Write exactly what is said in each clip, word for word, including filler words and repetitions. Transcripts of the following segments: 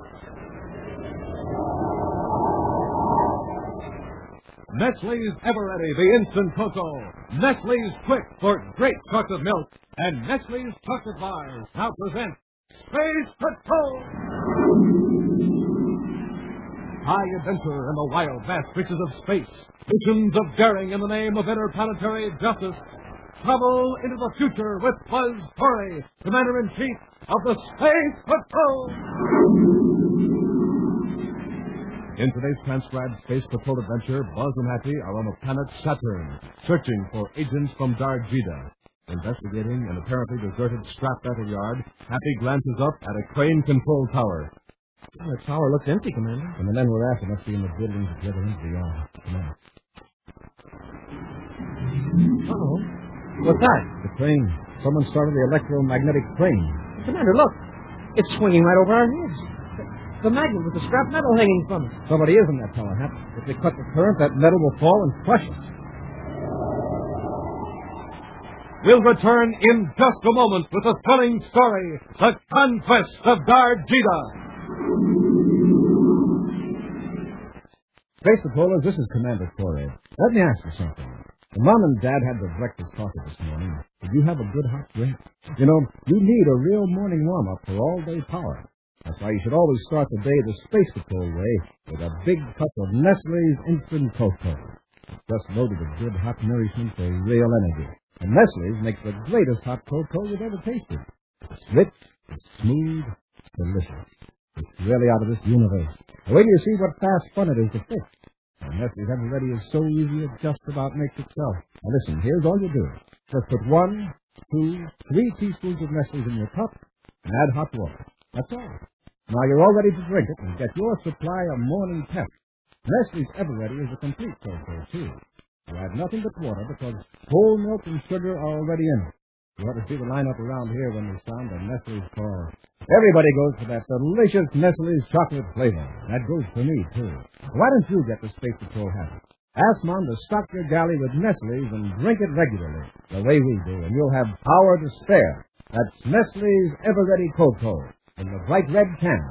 Nestle's Eveready, the instant cocoa. Nestle's Quick for great chocolate milk. And Nestle's chocolate bars now present Space Patrol! High adventure in the wild, vast reaches of space. Missions of daring in the name of interplanetary justice. Travel into the future with Buzz Corey, Commander-in-Chief of the Space Patrol! In today's transcribed Space Patrol adventure, Buzz and Happy are on the planet Saturn, searching for agents from Darjida. Investigating an apparently deserted scrap metal yard, Happy glances up at a crane control tower. Well, the tower looks empty, Commander. And the men we're after must be in the buildings at the other end of the yard. Come on. Uh-oh. What's that? The crane. Someone started the electromagnetic crane. Commander, look. It's swinging right over our heads. The magnet with the scrap metal hanging from it. Somebody is in that tower, Hap. If they cut the current, that metal will fall and crush us. We'll return in just a moment with a thrilling story, The Conquest of Darjida. Space Patrollers, this is Commander Corey. Let me ask you something. When Mom and Dad had their breakfast coffee this morning, did you have a good hot drink? You know, you need a real morning warm-up for all-day power. That's why you should always start the day the Space Patrol way with a big cup of Nestle's Instant Cocoa. It's just loaded with good hot nourishment for real energy. And Nestle's makes the greatest hot cocoa you've ever tasted. It's rich, it's smooth, it's delicious. It's really out of this universe. Now, wait till you see what fast fun it is to fix. And Nestle's Eveready is so easy it just about makes itself. Now listen, here's all you do. Just put one, two, three teaspoons of Nestle's in your cup and add hot water. That's all. Now you're all ready to drink it and get your supply of morning pep. Nestle's Eveready is a complete cocoa, too. You add nothing but water because whole milk and sugar are already in it. You ought to see the lineup around here when we sound the Nestle's call. Everybody goes for that delicious Nestle's chocolate flavor. That goes for me, too. Why don't you get the Space Patrol habit? Ask Mom to stock your galley with Nestle's and drink it regularly, the way we do, and you'll have power to spare. That's Nestle's Eveready Cocoa in the bright red can.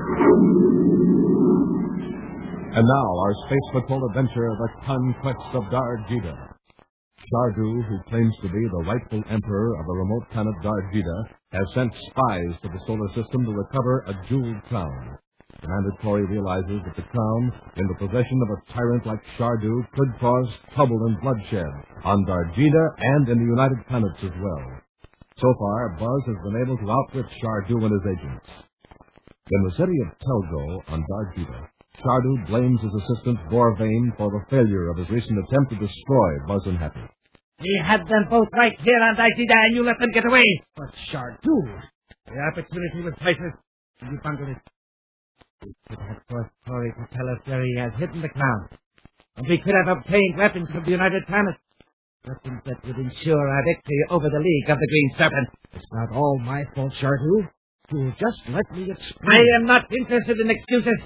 And now, our Space Patrol adventure, The Conquest of Darjida. Shardu, who claims to be the rightful emperor of the remote planet Darjida, has sent spies to the solar system to recover a jeweled crown. Commander Corey realizes that the crown, in the possession of a tyrant like Shardu, could cause trouble and bloodshed on Darjida and in the United Planets as well. So far, Buzz has been able to outwit Shardu and his agents. In the city of Telgo on Darjida, Shardu blames his assistant Gorvain for the failure of his recent attempt to destroy Buzz and Happy. We had them both right here on Darjida, and you let them get away. But Shardu. The opportunity was priceless. You bungled it. We could have forced Corey to tell us where he has hidden the crown. And we could have obtained weapons from the United Planets. Weapons that would ensure our victory over the League of the Green Serpent. It's not all my fault, Shardu. You just let me explain. I am not interested in excuses.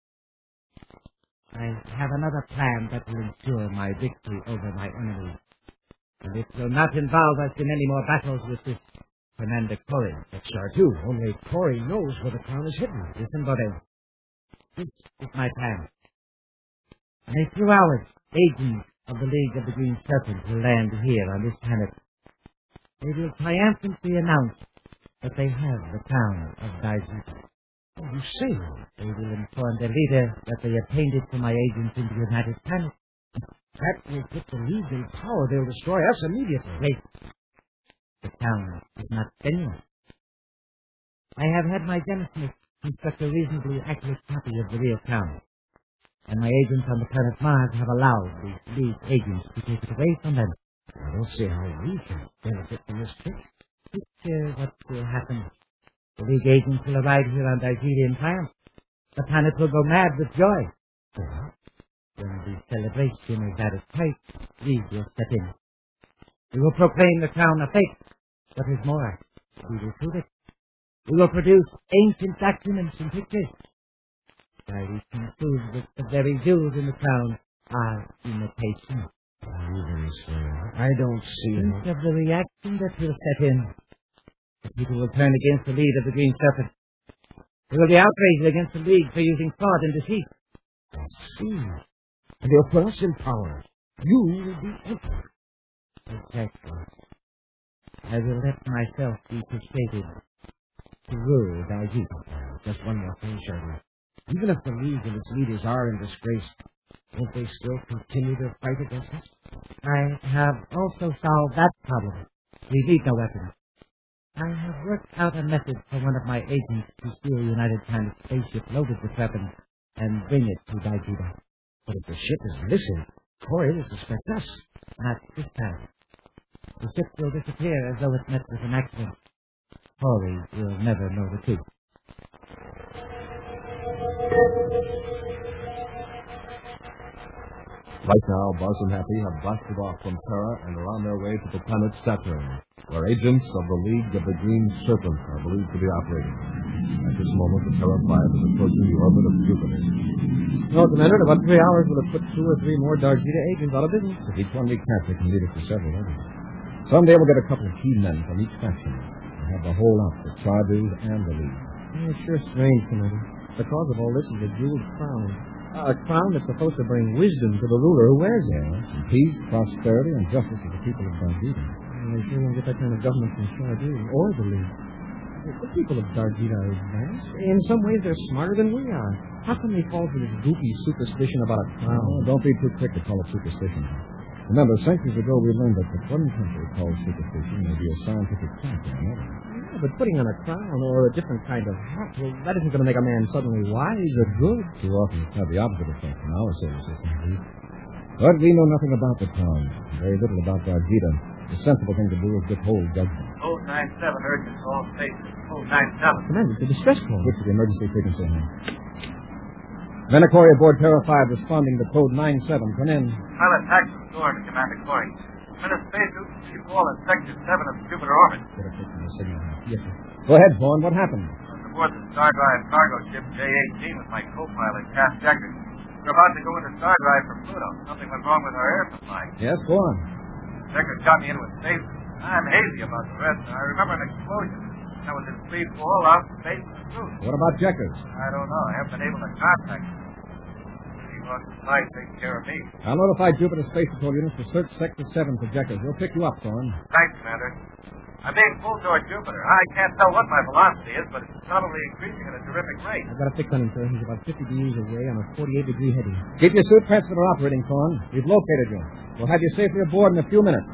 I have another plan that will ensure my victory over my enemy. And it will not involve us in any more battles with this Commander Corey. But Shardu, only Corey knows where the crown is hidden. Listen, Bodil. This is my plan. In a few hours, agents of the League of the Green Serpent will land here on this planet. They will triumphantly announce that they have the crown of Darjida. Oh, you say? They will inform their leader that they obtained it from my agents in the United Planets. That will put the League in power. They'll destroy us immediately. Wait. The crown is not genuine. I have had my genesmith construct a reasonably accurate copy of the real crown. And my agents on the planet Mars have allowed these League agents to take it away from them. I don't see how we can benefit from this trick. Picture what will happen. The League agents will arrive here on Darjida in triumph. The planet will go mad with joy. Uh-huh. When the celebration is at its height, we will step in. We will proclaim the crown a fake. What is more, we will prove it. We will produce ancient documents and pictures. I we conclude that the very jewels in the crown are imitation. Even so, I don't see it. Think of the reaction that will set in. The people will turn against the lead of the Green Serpent. It will be outrage against the League for using fraud and deceit. I see. And they'll put us in power. You will be emperor. Exactly. I will let myself be persuaded to rule Dalgida. Just one more thing, Shardu. Even if the League and its leaders are in disgrace, won't they still continue their fight against us? I have also solved that problem. We need no weapons. I have worked out a method for one of my agents to steal United Planet's spaceship loaded with weapons and bring it to Dalgida. But if the ship is missing, Corey will suspect us. Not this time. The ship will disappear as though it met with an accident. Corey will never know the truth. Right now, Buzz and Happy have blasted off from Terra and are on their way to the planet Saturn, where agents of the League of the Green Serpent are believed to be operating. At this moment, the Terra five is approaching the orbit of Jupiter. No, Commander, in about three hours we'll have put two or three more Dargida agents out of business. If each one we capture can lead us to several others. Someday we'll get a couple of key men from each faction and have the whole outfit, Chardu and the League. Yeah, it's sure strange, Commander. The cause of all this is a jeweled crown. Uh, a crown that's supposed to bring wisdom to the ruler who wears it. Yes, and peace, prosperity, and justice to the people of Dargida. And they sure won't get that kind of government from Chardu or the League. The people of Dargida are advanced. In some ways, they're smarter than we are. How can they fall for this goofy superstition about a crown? Oh, don't be too quick to call it superstition. Remember, centuries ago we learned that what one country calls superstition may be a scientific fact in another. Yeah, but putting on a crown or a different kind of hat, well, that isn't going to make a man suddenly wise or good. Too often it's had the opposite effect in our solar system, indeed. But we know nothing about the town, very little about Dargida. The sensible thing to do is withhold judgment. Code nine seven, urgent all stations. Code nine seven. Commander, it's a distress call. Which is the emergency frequency now? Venacori aboard Terra five responding to code nine seven. Come in. Pilot Paxton Storm to Commander Corey. Minute spacesuit she fall in Sector seven of Jupiter orbit. Get a picture of the signal. Yes, sir. Go ahead, Vaughn. What happened? I was aboard the Star Drive cargo ship J eighteen with my co-pilot, Cass Decker. We're about to go into Star Drive for Pluto. Something went wrong with our air supply. Yes, go on. Decker shot me in with space. I'm hazy about the rest. I remember an explosion. I was in free fall out in space with the suit. What about Jeckers? I don't know. I haven't been able to contact him. He wants the flight taking care of me. I'll notify Jupiter Space Patrol units to search Sector seven for Jeckers. We'll pick you up, Thorne. Thanks, Commander. I'm being pulled toward Jupiter. I can't tell what my velocity is, but it's probably increasing at a terrific rate. I've got a fix on him, sir. He's about fifty degrees away on a forty-eight degree heading. Keep your suit transmitter operating, Thorne. We've located you. We'll have you safely aboard in a few minutes.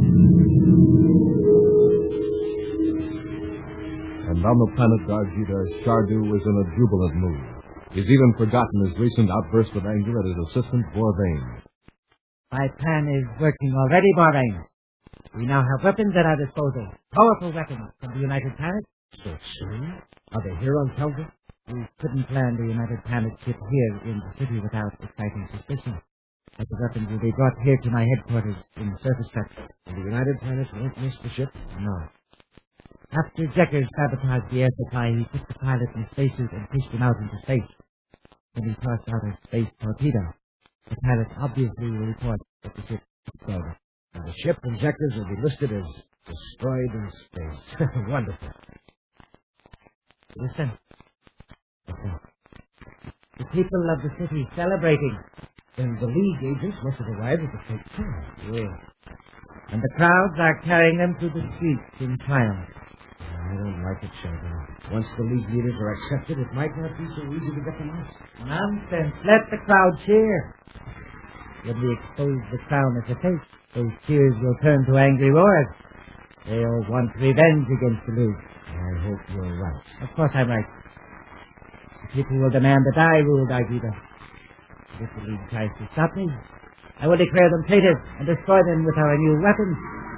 And on the planet Dargida, Shardu is in a jubilant mood. He's even forgotten his recent outburst of anger at his assistant, Borvain. My plan is working already, Borvain. We now have weapons at our disposal. Powerful weapons from the United Planet. So soon? Are they here on Telga? We couldn't land the United Planet ship here in the city without exciting suspicion. But the weapons will be brought here to my headquarters in surface trucks. And the United Planets won't miss the ship? No. After Jeckers sabotaged the air supply, he took the pilot in spaces and pushed him out into space. When he tossed out a space torpedo, the pilot obviously will report that the ship exploded. And the ship and Jeckers will be listed as destroyed in space. Wonderful. Listen. Listen. The people of the city celebrating. Then the League agents must have arrived at the fake town. Yes. And the crowds are carrying them through the streets in triumph. I don't like it, Sheldon. Once the League leaders are accepted, it might not be so easy to get them out. Nonsense. Let the crowd cheer. When we expose the crown as a fake, those cheers will turn to angry roars. They'll want revenge against the League. I hope you're right. Of course I'm right. The people will demand that I rule Dargida. If the League tries to stop me, I will declare them traitors and destroy them with our new weapons.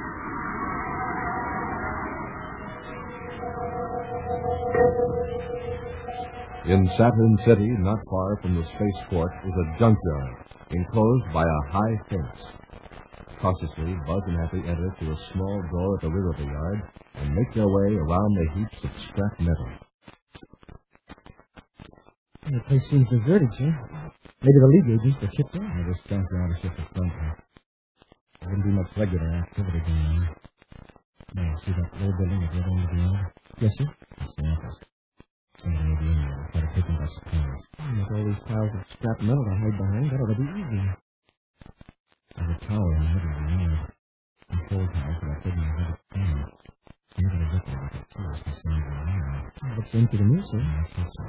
In Saturn City, not far from the spaceport, is a junkyard, enclosed by a high fence. Cautiously, Buzz and Happy enter through a small door at the rear of the yard and make their way around the heaps of scrap metal. The place seems deserted, sir. Maybe the League agents are shipped out. I just junkyard is just a front here. There wouldn't be much regular activity going on. Now, see that old building at the other end of the yard? Yes, sir. That's the office. Somebody may be in there. suppose. With all these piles of scrap metal to hide behind, that ought to be easy. There's a tower in the middle of the yard. Control towers that are hidden in the frame. Maybe they look like a tourist inside the yard. It looks empty to me, sir. I think so.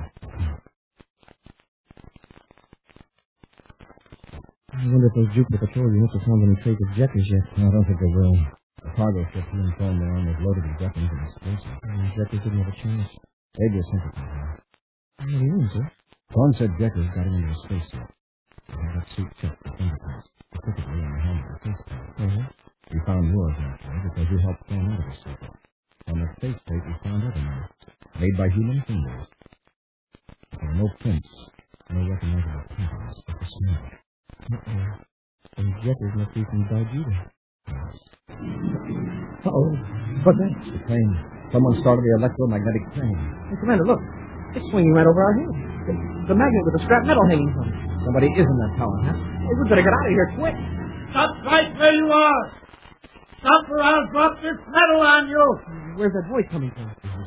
I wonder if those Jupiter patrol units have found any trace of Jekkers yet. No, I don't think they will. The cargo ship he informed me on was loaded with weapons and explosives. And Jekkers didn't have a chance. They'd be a sympathy, huh? What do you mean, sir? Thorne said Jekkers got him into a spacesuit. He had that suit checked for fingerprints, specifically on the helmet of the faceplate. Uh-huh. We found yours, actually, because you helped Thorne out of the circle. On the faceplate, we found other marks, made by human fingers. But there were no prints, no recognizable patterns, but the smell. Uh-oh. And Jekkers must be from Dargita. Yes. Uh-oh. What's that? The plane. Someone started the electromagnetic train. Hey, Commander, look. It's swinging right over our heads. The, the magnet with the scrap metal hanging from it. Somebody is in that tower, huh? Hey, we better get out of here quick. Stop right where you are. Stop or I'll drop this metal on you. Where's that voice coming from?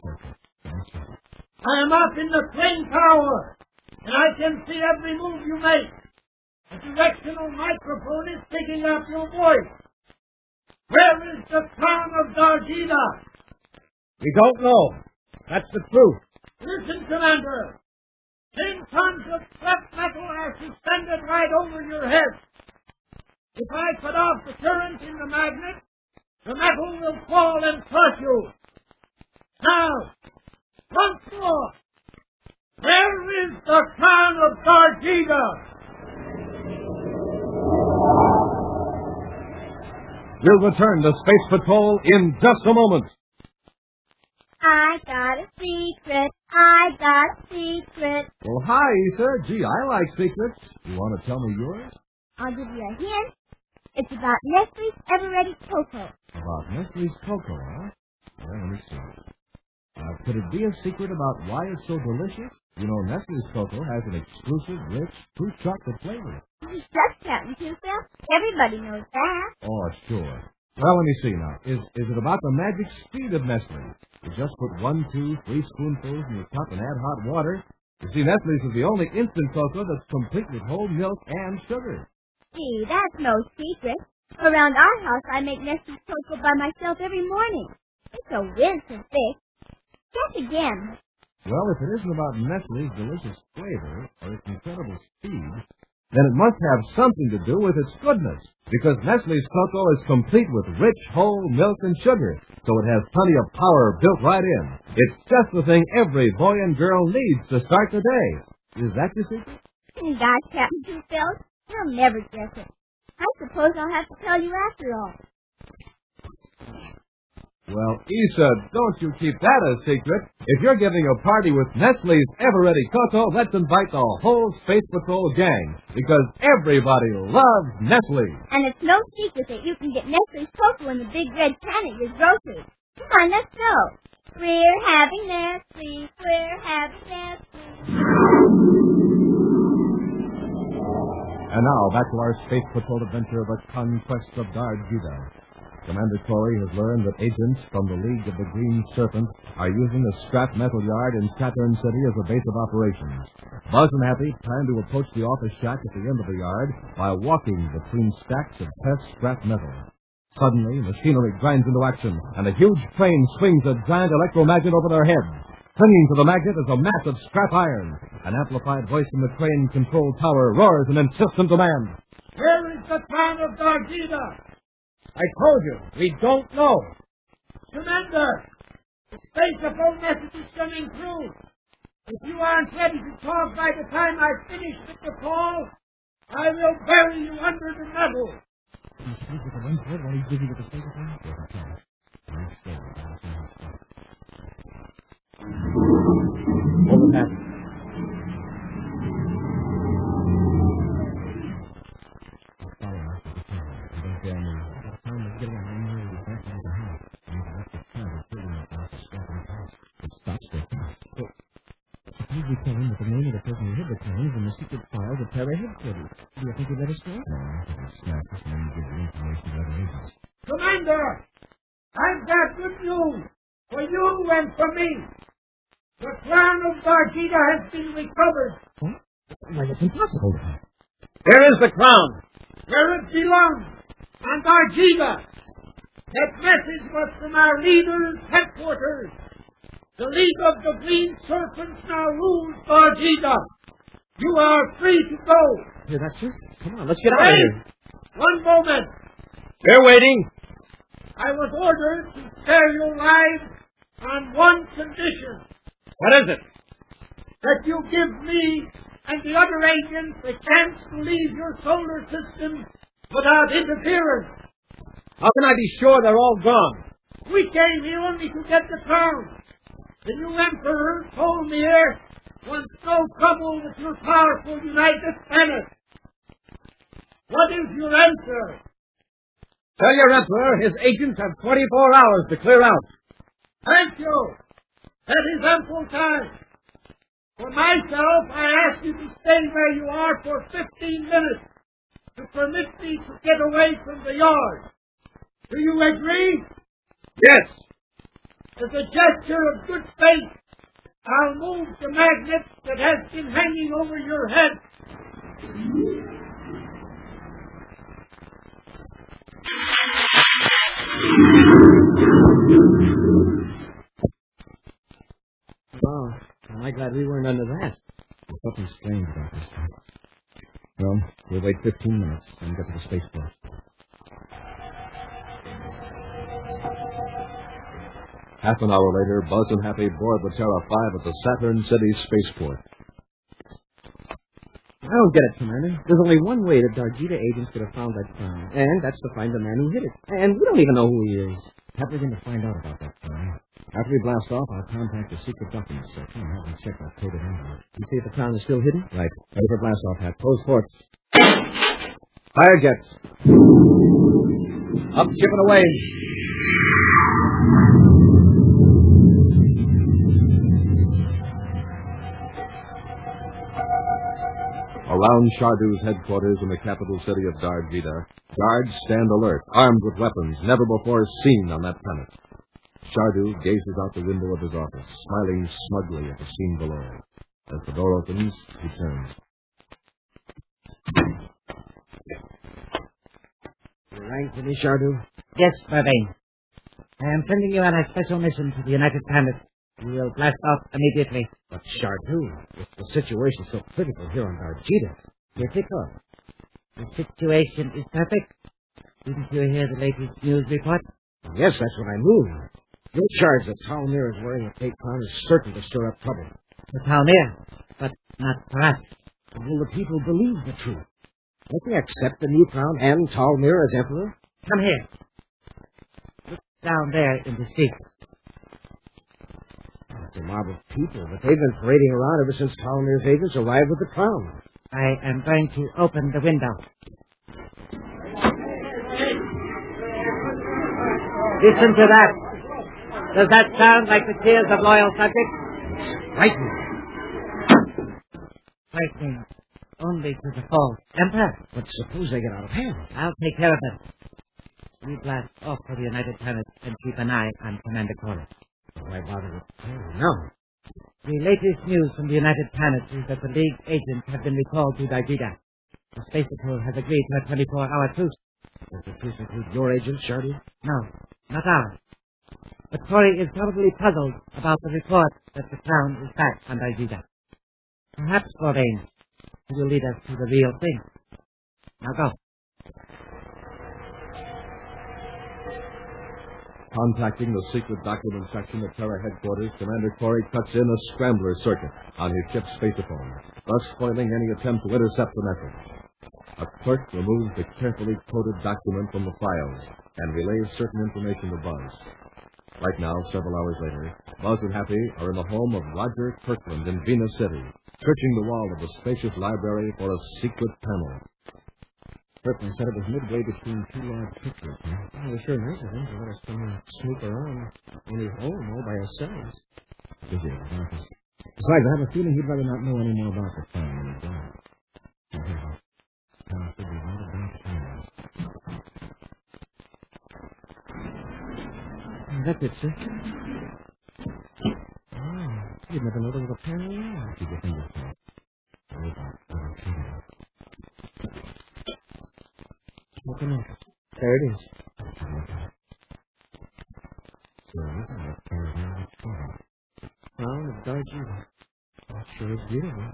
I am up in the plane tower, and I can see every move you make. A directional microphone is picking up your voice. Where is the town of Dargita? We don't know. That's the truth. Listen, Commander. Ten tons of scrap metal are suspended right over your head. If I cut off the current in the magnet, the metal will fall and crush you. Now, once more, where is the town of Dargita? We'll return to Space Patrol in just a moment. I got a secret. I got a secret. Well, hi, Issa. Gee, I like secrets. You want to tell me yours? I'll give you a hint. It's about Nestle's Ever-Ready Cocoa. About Nestle's Cocoa, huh? Well, let me see. Uh, could it be a secret about why it's so delicious? You know, Nestle's Cocoa has an exclusive, rich, true chocolate flavor. You just Captain Two-Cell. Everybody knows that. Oh, sure. Well, let me see now. Is is it about the magic speed of Nestle? You just put one, two, three spoonfuls in your cup and add hot water. You see, Nestle's is the only instant cocoa that's complete with whole milk and sugar. Gee, that's no secret. Around our house, I make Nestle's Cocoa by myself every morning. It's a whiz of thick. Guess again. Well, if it isn't about Nestle's delicious flavor or its incredible speed, then it must have something to do with its goodness, because Nestle's Cocoa is complete with rich, whole milk and sugar, so it has plenty of power built right in. It's just the thing every boy and girl needs to start the day. Is that your secret? Gosh, Captain Two-Cell, you'll never guess it. I suppose I'll have to tell you after all. Well, Issa, don't you keep that a secret. If you're giving a party with Nestle's Ever-Ready Cocoa, let's invite the whole Space Patrol gang, because everybody loves Nestle. And it's no secret that you can get Nestle's Cocoa in the big red can at your grocery. Come on, let's go. We're having Nestle. We're having Nestle. And now, back to our Space Patrol adventure of the Conquest of Dargita. Commander Corey has learned that agents from the League of the Green Serpent are using a scrap metal yard in Saturn City as a base of operations. Buzz and Happy plan to approach the office shack at the end of the yard by walking between stacks of pressed scrap metal. Suddenly, machinery grinds into action, and a huge crane swings a giant electromagnet over their heads. Clinging to the magnet is a mass of scrap iron. An amplified voice from the crane control tower roars an insistent demand. Where is the town of Dargita? I told you, we don't know. Commander, the Space Patrol message is coming through. If you aren't ready to talk by the time I finish with the call, I will bury you under the metal. Can you speak with the one word while he's busy with the space phone? Yes, I can. Very slowly, I'll see how it's done. Over that. I'll follow us with the camera. And don't dare move. Time is getting on near the back of the house. And the electric car is building up off the scrapping house. It stops there fast. So, suppose we tell him that the name of the person who hid the coin is in the secret files of Terra headquarters. Do you think he'd let us go? No, I think he'll snap us and then give the information to other agents. Commander, I've got good news for you and for me. The crown of Dargida has been recovered. What? Why, it's impossible. Where is the crown? Where it belongs. On Dargida. That message was from our leader's headquarters. The League of the Green Serpents now rules Dargida. You are free to go. Yeah, that's it. Come on, let's get out of here. One moment. We're waiting. I was ordered to spare your lives on one condition. What is it? That you give me and the other agents a chance to leave your solar system without interference. How can I be sure they're all gone? We came here only to get the crown. The new emperor, Tolmir, wants no trouble with your powerful United Planet. What is your answer? Tell your emperor his agents have twenty-four hours to clear out. Thank you. That is ample time. For myself, I ask you to stay where you are for fifteen minutes to permit me to get away from the yard. Do you agree? Yes. As a gesture of good faith, I'll move the magnet that has been hanging over your head. Oh, I'm glad we weren't under that. There's something strange about this thing. Well, we'll wait fifteen minutes and get to the spaceport. Half an hour later, Buzz and Happy board the Terra five at the Saturn City spaceport. I don't get it, Commander. There's only one way that Dargida agents could have found that crown, and that's to find the man who hid it. And we don't even know who he is. How are we going to find out about that crown? After we blast off, I'll contact the secret documents section and have them check that coded envelope. You see if the crown is still hidden? Right. Ready for blast off, Hat. Close ports. Fire jets. Up, chipping away. Around Shardu's headquarters in the capital city of Dargida, guards stand alert, armed with weapons never before seen on that planet. Shardu gazes out the window of his office, smiling smugly at the scene below. As the door opens, he turns. You rang for me, Shardu? Yes, Burbain. I am sending you on a special mission to the United Planets. We will blast off immediately. But Shardu, if the situation's so critical here on Dargida, Difficult. The situation is perfect. Didn't you hear the latest news report? yes, that's what I knew. Your charge that Talmir is wearing a fake crown is certain to stir up trouble. For Talmir, but not for us. Will the people believe the truth? Won't they accept the new crown and Talmir as emperor? Come here. Look down there in the street. Oh, it's a mob of people, but they've been parading around ever since Talmir's agents arrived with the crown. I am going to open the window. Listen to that. Does that sound like the cheers of loyal subjects? Frightening. Frightening only to the false emperor. But suppose they get out of hand. I'll take care of them. We blast off for the United Planets and keep an eye on Commander Corey. Why bother with oh, no. The latest news from the United Planets is that the League agents have been recalled to Dargida. The Space Patrol has agreed to a twenty-four hour truce. Does the truce include your agents, Shardy? No, not ours. But Corey is probably puzzled about the report that the crown is back on Dargida. Perhaps, Cordain, you will lead us to the real thing. Now go. Contacting the secret document section at Terra headquarters, Commander Corey cuts in a scrambler circuit on his ship's spacephone, thus foiling any attempt to intercept the message. A clerk removes the carefully coded document from the files and relays certain information to Buzz. Right now, several hours later, Buzz and Happy are in the home of Roger Kirkland in Venus City, searching the wall of the spacious library for a secret panel. Kirkland said it was midway between two large pictures. Huh? It was sure nice of him to let us come and snoop around when he's home all by ourselves. Busy at his office. Besides, I have a feeling he'd rather not know any more about the plan than he's done. Now, should be right about time. That's it, sir. Oh, You'd never know there was a panel there. Keep your fingers crossed. Worry about it. Look at it. There it is. Crown of Darjeeling. That sure is beautiful.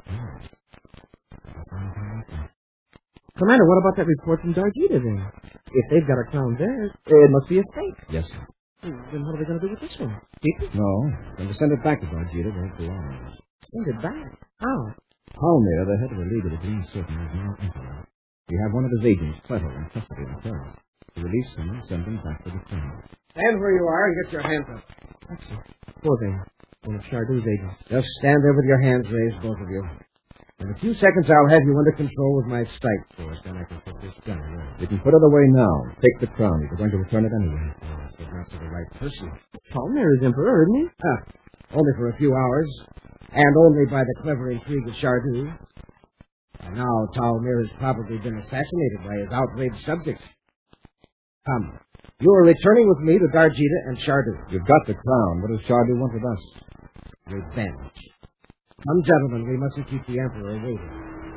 Commander, what about that report from Darjeeta then? If they've got a crown there, it must be a fake. Yes, sir. Then what are they going to do with this one? Keep it? No. Going to send it back to Darjeeta where it belongs. Send it back? How? Palmer, the head of the League of the Green Serpent, is now emperor. We have one of his agents, Cleto, in custody himself. To release him and send him back to the crown. Stand where you are and get your hands up. That's it. Bourvain, one of Chardou's agents. Just stand there with your hands raised, both of you. In a few seconds, I'll have you under control with my sight force, then I can put this gun away. You can put it away now. Take the crown. You're going to return it anyway. Oh, but not to the right person. Palmer is emperor, isn't he? Ah, only for a few hours. And only by the clever intrigue of Chardou. And now Talmir has probably been assassinated by his outraged subjects. Come. You are returning with me to Darjeeta and Chardou. You've got the crown. What does Chardou want with us? Revenge. Come, gentlemen, we mustn't keep the Emperor waiting.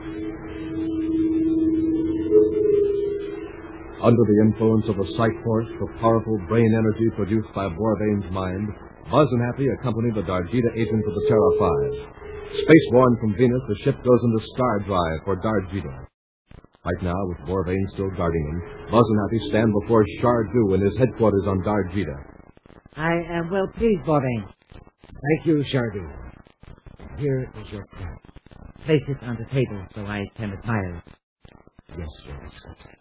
Under the influence of the sight force, the powerful brain energy produced by Bourvain's mind, Buzz and Happy accompany the Darjeeta agent of the Terra five. Spaceborne from Venus, the ship goes into star drive for Darjeeta. Right now, with Bourvain still guarding him, Buzz and Happy stand before Chardou in his headquarters on Darjeeta. I am well pleased, Bourvain. Thank you, Chardou. Here is your crown. Place it on the table so I can admire it. Yes, Your Excellency.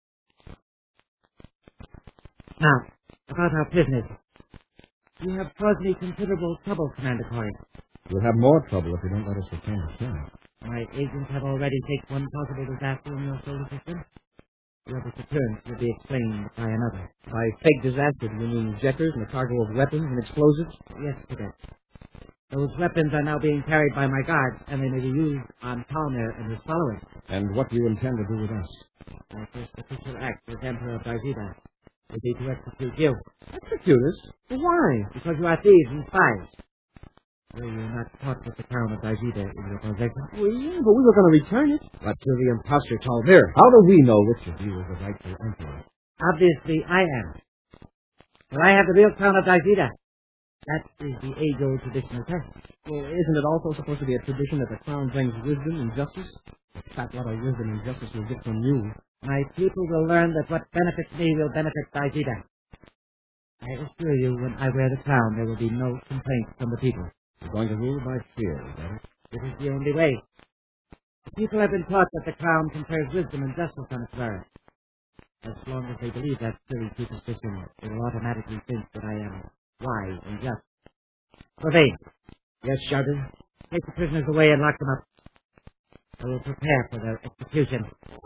Now, about our prisoners. You have caused me considerable trouble, Commander Corey. You'll have more trouble if you don't let us return the crown. My agents have already taken one possible disaster in your solar system. The other's occurrence will be explained by another. By fake disaster, do you mean injectors and a cargo of weapons and explosives? Yes, Cadet. Those weapons are now being carried by my guards, and they may be used on Palmer and his followers. And what do you intend to do with us? My first official act as Emperor of Darjeeta will be to execute you. Execute us? Why? Because you are thieves and spies. Were you not caught with the crown of Darjeeta in your possession? Well, yeah, but we were going to return it. But to the impostor Talmir. How do we know which of you is the rightful emperor? Obviously, I am. For I have the real crown of Darjeeta. That is the age-old traditional test. Well, isn't it also supposed to be a tradition that the crown brings wisdom and justice? In fact, what a wisdom and justice will get from you. My people will learn that what benefits me will benefit Darjeeta. I assure you, when I wear the crown, there will be no complaints from the people. You're going to rule by fear, is that it? It is the only way. The people have been taught that the crown confers wisdom and justice on its wearer. As long as they believe that silly superstition, they will automatically think that I am wise and just. Bourvain. Yes, Chardou? Take the prisoners away and lock them up. I will prepare for their execution.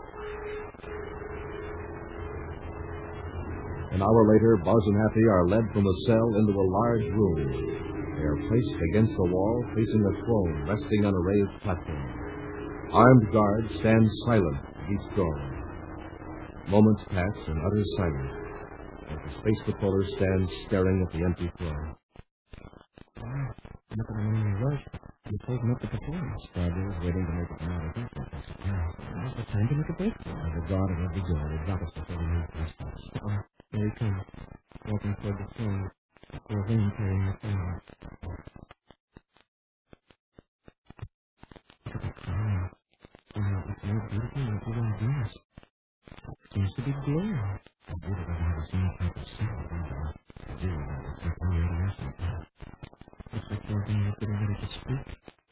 An hour later, Buzz and Happy are led from a cell into a large room. They are placed against the wall, facing a throne resting on a raised platform. Armed guards stand silent at each doorway. Moments pass in utter silence as the space patroller stands staring at the empty throne. Look at the man in the rush. He's taking up the performance. Chardou is waiting to make a final judgment. That's the plan. Now's the time to make a breakthrough. As a guard at every door, they drop us before we move past us. Uh-oh. There he comes. Walking toward the throne. Bourvain carrying the crown. Look at the crown. Wow, it's more beautiful than the one Venus. It seems to be glowing. I believe it doesn't have the same type of symbol either. Zero, it's like no radiation stuff. Looks like Bourvain is getting ready to speak.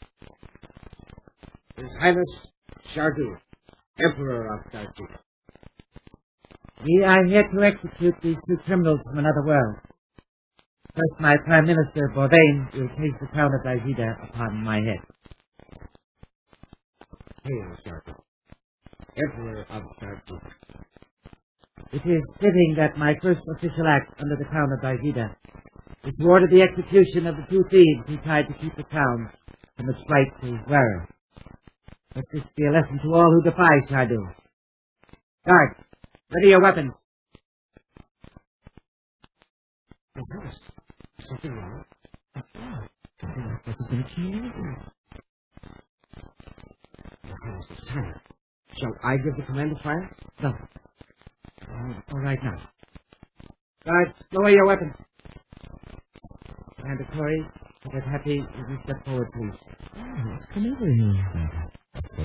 His Highness Chardou, Emperor of Darjeeta. We are here to execute these two criminals from another world. First, my Prime Minister, Bourvain, will place the crown of Darjeeta upon my head. Hail, Chardou, Emperor of Darjeeta. It is fitting that my first official act under the crown of Darjeeta is to order the execution of the two thieves who tried to keep the crown from its rightful wearer. Let this be a lesson to all who defy Chardou. Guards, ready your weapons. Your Highness, something wrong? What's wrong? This is going to change. It's time. Shall I give the command to fire? No. Uh, all right now. Guards, lower your weapons. Commander Corey, get happy. Will you step forward, please? Oh, come over here.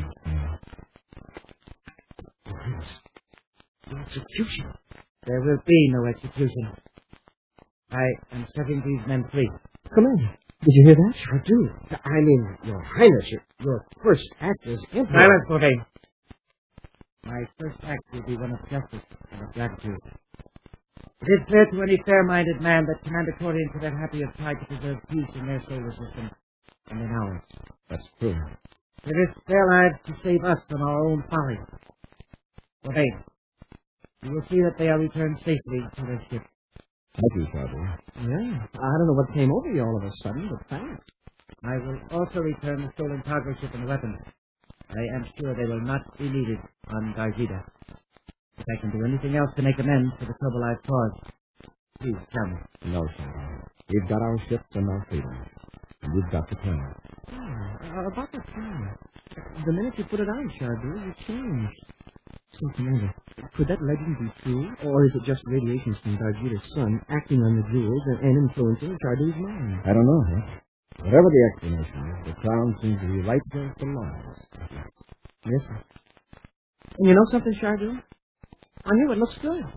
Execution. There will be no execution. I am setting these men free. Commander, did you hear that? Sure do. I mean, Your Highness, your, your first act as Emperor. Silence, Bourdain. My first act will be one of justice and of gratitude. It is clear to any fair-minded man that Commander Corey and Cadet Happy have tried to preserve peace in their solar system and in ours. That's true. They risked their lives to save us from our own folly. Bourdain, you will see that they are returned safely to their ship. Thank you, Sergeant. Yeah. I don't know what came over you all of a sudden, but thanks. I will also return the stolen cargo ship and the weapons. I am sure they will not be needed on Dargida. If I can do anything else to make amends for the trouble I've caused, please tell me. No, Sergeant. We've got our ships and our freedom. And we've got the plan. Oh, about the plan. The minute you put it on, Chardu, you changed. So, Commander, could that legend be true? Or is it just radiations from Dargida's sun acting on the jewels and, and influencing Chardu's mind? I don't know, huh? Whatever the explanation is, the Crown seems to be right there for lies. Yes, sir. And you know something, Chardu? On you, it looks good.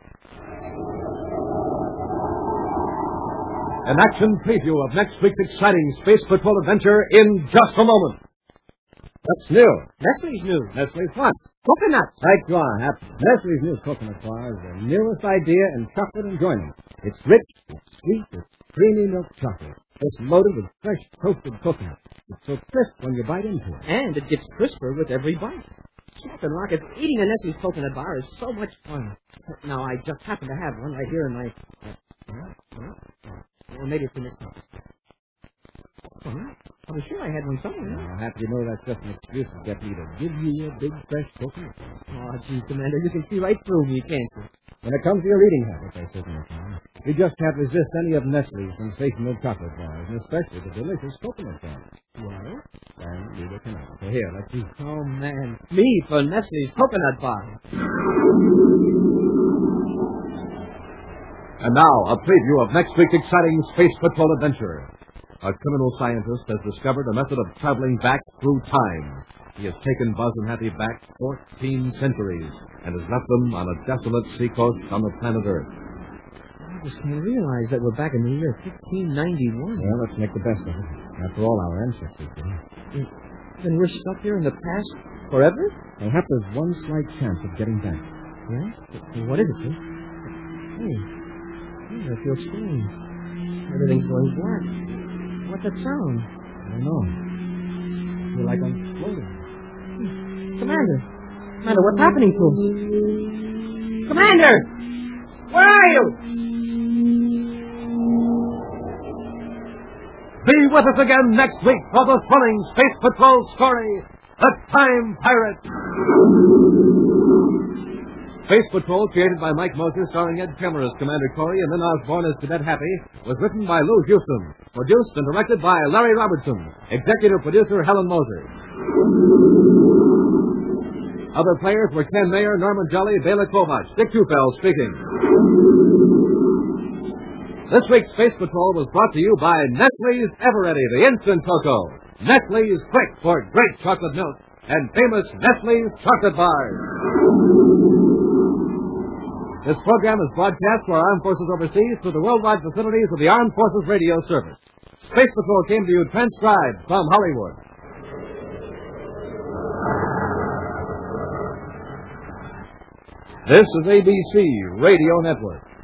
An action preview of next week's exciting Space Patrol adventure in just a moment. What's new? Nestle's new. Nestle's what? Coconuts. Right you are, Hap. Nestle's new coconut bar is the newest idea in chocolate enjoyment. It's rich, it's sweet, it's creamy milk chocolate. It's loaded with fresh toasted coconut. It's so crisp when you bite into it. And it gets crisper with every bite. Captain Rocket, eating a Nestle's coconut bar is so much fun. Now, I just happen to have one right here in my... Uh, uh, or maybe it's in this house. Oh, I was sure I had one somewhere. Now, Hap, you know that's just an excuse to get me to give you a big fresh coconut. Oh, gee, Commander, you can see right through me, can't you? When it comes to your eating habits, I certainly can. You just can't resist any of Nestle's sensational chocolate bars, and especially the delicious coconut bars. Well? And neither can I. So here, let's see. Oh, man. Me for Nestle's coconut bar. And now, a preview of next week's exciting Space Patrol adventure. A criminal scientist has discovered a method of traveling back through time. He has taken Buzz and Happy back fourteen centuries and has left them on a desolate seacoast on the planet Earth. I just can't realize that we're back in the year fifteen ninety-one. Well, let's make the best of it. After all, our ancestors did. Then we're stuck here in the past forever? Well, Hap, there's one slight chance of getting back. Yeah? What is it, Tim? Hey, hey, I feel strange. Everything's going black. What's that sound? I don't know. I feel like I'm floating. Commander! Commander, what's happening to us? Commander! Where are you? Be with us again next week for the thrilling Space Patrol story, The Time Pirates. Space Patrol, created by Mike Moser, starring Ed Kemmer as Commander Corey and Lynn Osborne as Cadet Happy, was written by Lou Houston, produced and directed by Larry Robertson, executive producer Helen Moser. Other players were Ken Mayer, Norman Jolly, Bela Kovach, Dick Tufel speaking. This week's Space Patrol was brought to you by Nestle's Eveready, the instant cocoa, Nestle's Quick for great chocolate milk, and famous Nestle's chocolate bars. This program is broadcast to our armed forces overseas through the worldwide facilities of the Armed Forces Radio Service. Space Patrol came to you transcribed from Hollywood. This is A B C Radio Network.